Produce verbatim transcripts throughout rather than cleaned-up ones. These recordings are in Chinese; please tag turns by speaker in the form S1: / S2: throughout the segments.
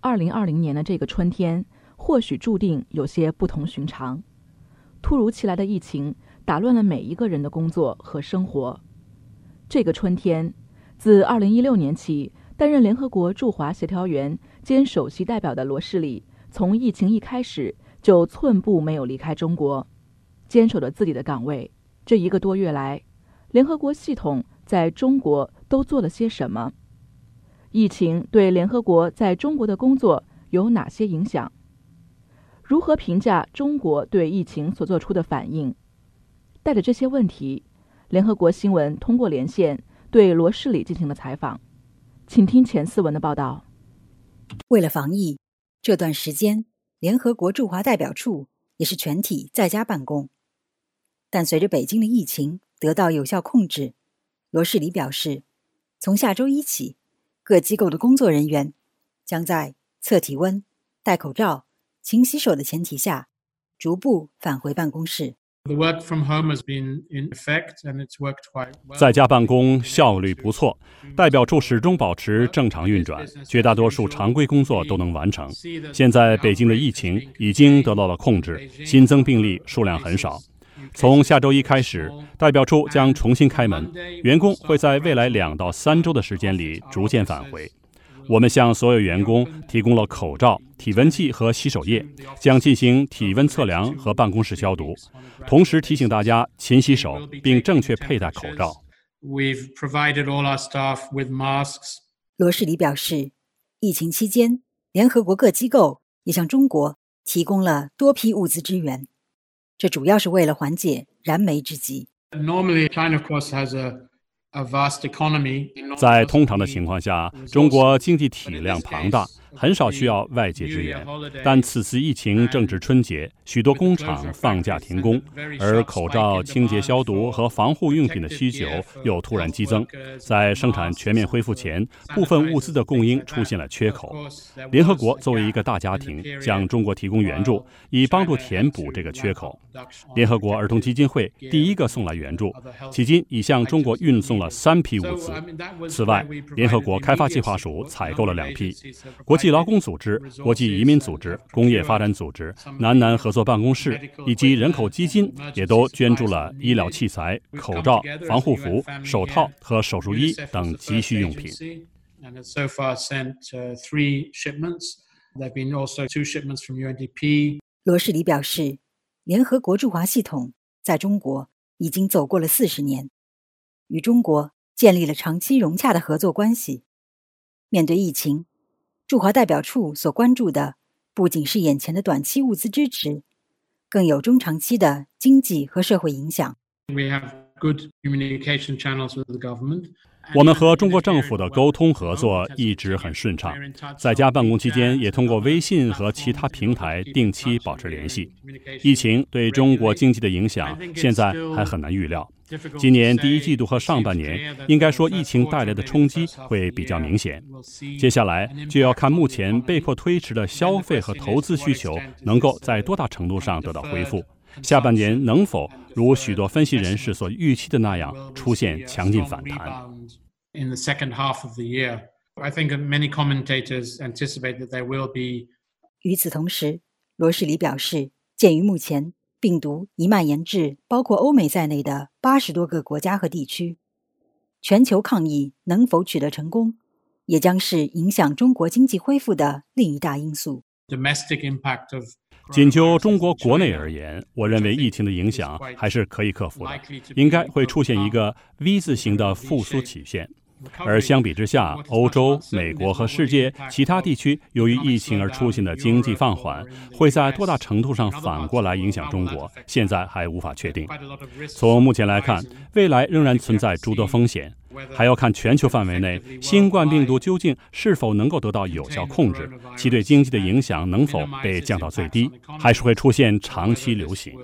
S1: 二零二零年的这个春天或许注定有些不同寻常。突如其来的疫情打乱了每一个人的工作和生活。这个春天，自二零一六年起担任联合国驻华协调员兼首席代表的罗士里，从疫情一开始就寸步没有离开中国，坚守着自己的岗位。这一个多月来，联合国系统在中国都做了些什么？疫情对联合国在中国的工作有哪些影响？如何评价中国对疫情所做出的反应？带着这些问题，联合国新闻通过连线对罗士里进行了采访。请听前四文的报道。
S2: 为了防疫，这段时间联合国驻华代表处也是全体在家办公。但随着北京的疫情得到有效控制，罗士里表示，从下周一起，各机构的工作人员将在测体温、戴口罩、勤洗手的前提下，逐步返回办公室。
S3: 在家办公效率不错，代表处始终保持正常运转，绝大多数常规工作都能完成。现在北京的疫情已经得到了控制，新增病例数量很少。从下周一开始，代表处将重新开门，员工会在未来两到三周的时间里逐渐返回。我们向所有员工提供了口罩、体温计和洗手液，将进行体温测量和办公室消毒，同时提醒大家勤洗手并正确佩戴口罩。
S2: 罗士里表示，疫情期间，联合国各机构也向中国提供了多批物资支援，这主要是为了缓解燃眉之急。
S3: 在通常的情况下，中国经济体量庞大，很少需要外界支援。但此次疫情正值春节，许多工厂放假停工，而口罩、清洁消毒和防护用品的需求又突然激增。在生产全面恢复前，部分物资的供应出现了缺口。联合国作为一个大家庭，向中国提供援助，以帮助填补这个缺口。联合国儿童基金会第一个送来援助，迄今已向中国运送了三批物资。此外，联合国开发计划署采购了两批，国际劳工组织、国际移民组织、工业发展组织、南南合作办公室以及人口基金也都捐助了医疗器材、口罩、防护服、手套和手术衣等急需用品。
S2: 罗士里表示，联合国驻华系统在中国已经走过了四十年，与中国建立了长期融洽的合作关系。面对疫情，驻华代表处所关注的不仅是眼前的短期物资支持，更有中长期的经济和社会影响。
S3: 我们和中国政府的沟通合作一直很顺畅，在家办公期间也通过微信和其他平台定期保持联系。疫情对中国经济的影响现在还很难预料，今年第一季度和上半年应该说疫情带来的冲击会比较明显。接下来就要看目前被迫推迟的消费和投资需求能够在多大程度上得到恢复，下半年能否如许多分析人士所预期的那样出现强劲反弹。
S2: 与此同时，罗士里表示，鉴于目前病毒已蔓延至包括欧美在内的八十多个国家和地区，全球抗疫能否取得成功，也将是影响中国经济恢复的另一大因素。
S3: 仅就中国国内而言，我认为疫情的影响还是可以克服的，应该会出现一个 V 字形的复苏曲线。而相比之下，欧洲、美国和世界其他地区由于疫情而出现的经济放缓，会在多大程度上反过来影响中国，现在还无法确定。从目前来看，未来仍然存在诸多风险，还要看全球范围内新冠病毒究竟是否能够得到有效控制，其对经济的影响能否被降到最低，还是会出现长期流行。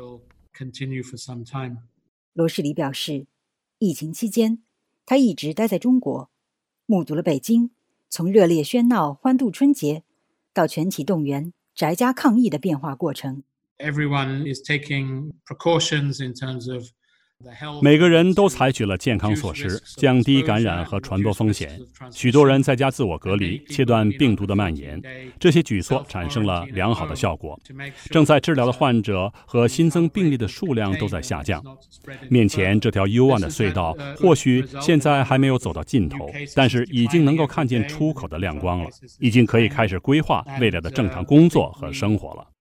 S2: 罗士里表示，疫情期间他一直待在中国，目睹了北京从热烈喧闹欢度春节到全体动员宅家抗疫的变化过程。
S3: 每个人都采取了健康措施，降低感染和传播风险。许多人在家自我隔离，切断病毒的蔓延。这些举措产生了良好的效果。正在治疗的患者和新增病例的数量都在下降。面前这条幽暗的隧道，或许现在还没有走到尽头，但是已经能够看见出口的亮光了，已经可以开始规划未来的正常工作和生活了。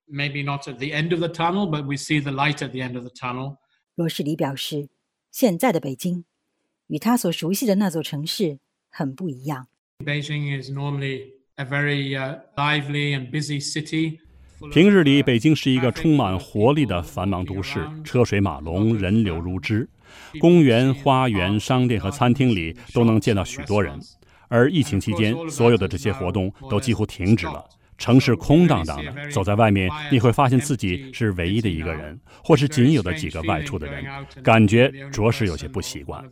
S2: 罗士里表示，现在的北京与他所熟悉的那座城市很不一样。
S3: 平日里，北京是一个充满活力的繁忙都市，车水马龙，人流如织。公园、花园、商店和餐厅里都能见到许多人。而疫情期间，所有的这些活动都几乎停止了。城市空荡荡的，走在外面，你会发现自己是唯一的一个人，或是仅有的几个外出的人，感觉着实有些不习惯。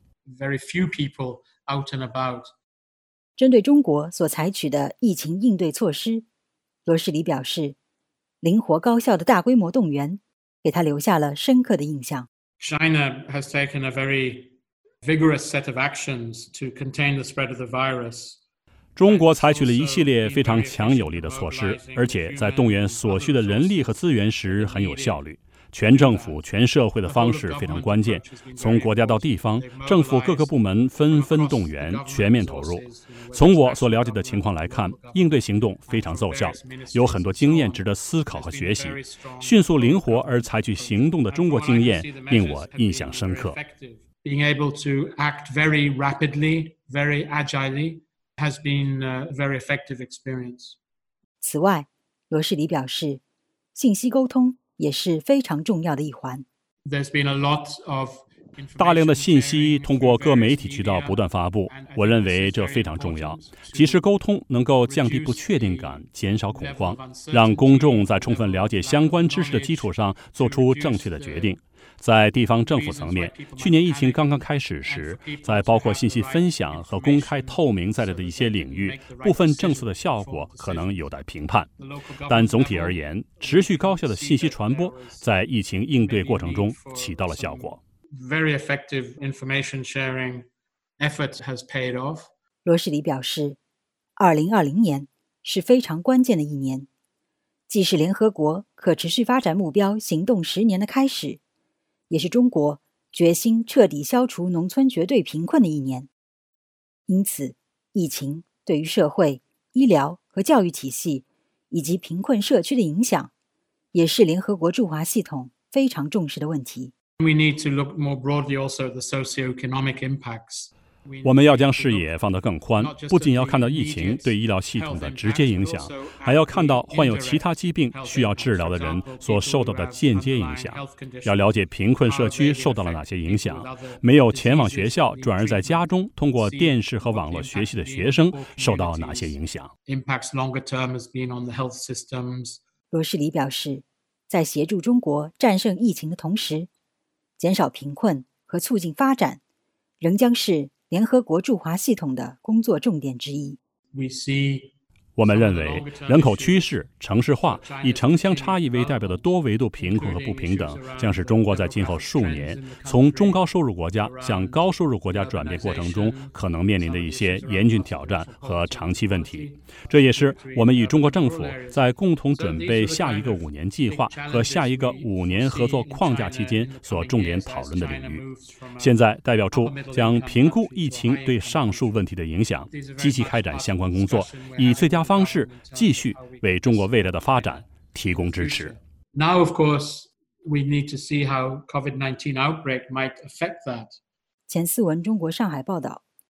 S2: 针对中国所采取的疫情应对措施，罗士里表示，灵活高效的大规模动员给他留下了深刻的印象。
S4: China has taken a very vigorous set of actions to contain the spread of the virus.
S3: 中国采取了一系列非常强有力的措施，而且在动员所需的人力和资源时很有效率。全政府、全社会的方式非常关键，从国家到地方，政府各个部门纷纷动员，全面投入。从我所了解的情况来看，应对行动非常奏效，有很多经验值得思考和学习。迅速灵活而采取行动的中国经验令我印象深刻。
S4: Being able to act very rapidly, very agilely.has been a very effective experience.
S2: 此外，罗士里表示，信息沟通也是非常重要的一环。
S4: There's been a lot of
S3: 大量的信息通过各媒体渠道不断发布，我认为这非常重要。及时沟通能够降低不确定感，减少恐慌，让公众在充分了解相关知识的基础上做出正确的决定。在地方政府层面，去年疫情刚刚开始时，在包括信息分享和公开透明在内的一些领域，部分政策的效果可能有待评判。但总体而言，持续高效的信息传播在疫情应对过程中起到了效果。
S4: Very effective information sharing effort has paid off.
S2: 罗士里表示，二零二零年是非常关键的一年，既是联合国可持续发展目标行动十年的开始，也是中国决心彻底消除农村绝对贫困的一年。因此，疫情对于社会、医疗和教育体系以及贫困社区的影响，也是联合国驻华系统非常重视的问题。
S4: We need to look more broadly also at the socio-economic impacts.
S3: 我们要将视野放得更宽，不仅要看到疫情对医疗系统的直接影响，还要看到患有其他疾病需要治疗的人所受到的间接影响。要了解贫困社区受到了哪些影响，没有前往学校转而在家中通过电视和网络学习的学生受到哪些影响。
S2: 罗士里表示，在协助中国战胜疫情的同时，减少贫困和促进发展仍将是联合国驻华系统的工作重点之一。
S3: 我们认为，人口趋势、城市化、以城乡差异为代表的多维度贫困和不平等，将是中国在今后数年从中高收入国家向高收入国家转变过程中可能面临的一些严峻挑战和长期问题。这也是我们与中国政府在共同准备下一个五年计划和下一个五年合作框架期间所重点讨论的领域。现在，代表处将评估疫情对上述问题的影响，积极开展相关工作，以最佳方式继续为中国未来的发展提供支持。
S4: Now, of course, we need to see how COVID nineteen outbreak might affect that.
S2: 前四文中国上海报道